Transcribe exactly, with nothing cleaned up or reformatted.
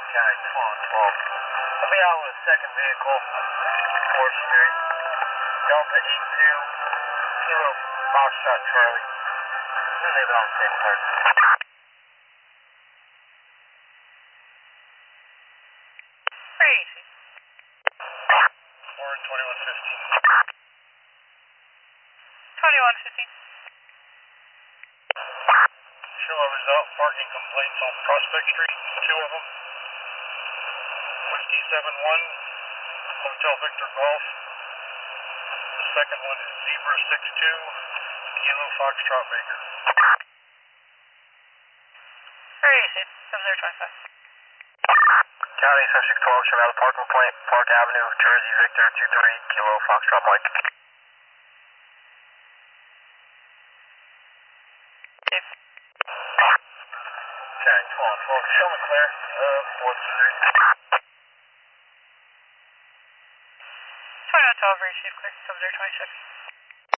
County, twelve twelve. I'll be out with a second vehicle, fourth Street, Delta eight two, Kilo Foxtrot Charlie. We'll leave it on the same part. Crazy. Or twenty-one fifty. twenty-one fifty. Show a result, parking complaints on Prospect Street, two of them. Whiskey seven one, Hotel Victor Golf. The second one is Zebra six two, Kilo Foxtrot Baker. Crazy. seven zero twenty-five. County seven six twelve, show out a parking complaint, Park Avenue, Jersey Victor two three, Kilo Foxtrot Mike. County twelve twelve, show me clear, uh, fourth Street. twenty-one twelve, receive clear, seven zero twenty-six.